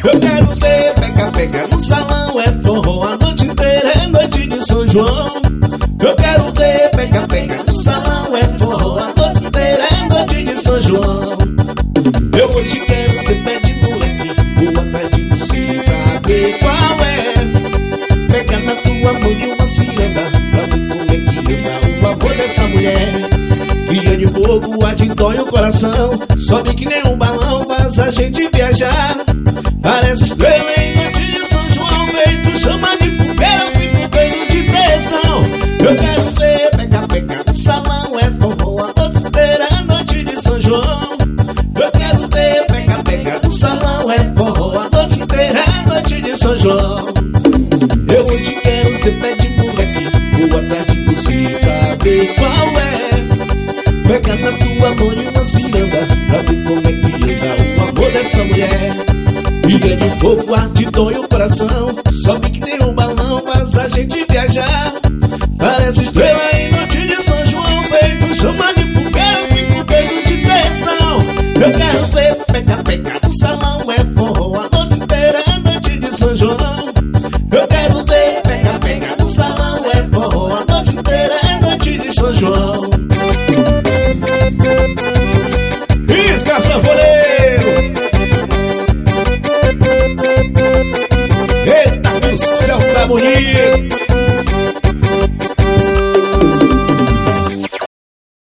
Eu quero ver pega-pega no salão, é forró a noite inteira, é noite de São João. Eu quero ver pega-pega no salão, é forró a noite inteira, é noite de São João. Eu vou te quero, você pede moleque, vou atrás de você pra ver qual é. Pega na tua mão de uma ciranda, pra ver como é que anda o amor dessa mulher. Cria de fogo, a de dói o coração, sobe que nem um balão, faz a gente viajar. Parece estrela em noite de São João, feito chama de fogueira, eu fico doido de tesão. Eu quero ver pega-pega no salão, é forró a noite inteira, é noite de São João. Eu quero ver pega-pega no salão, é forró a noite inteira, é noite de São João. Eu vou te quero, você pede moleque, vou atrás de você pra ver qual é. Pega na tua mão de uma ciranda, pra ver como é que anda o amor dessa mulher. Briga de fogo, arde, dói o coração, sobe que nem um balão, faz a gente viajar. Parece estrela em noite de São João, feito chama de fogueira, eu fico doido de tesão. Eu quero ver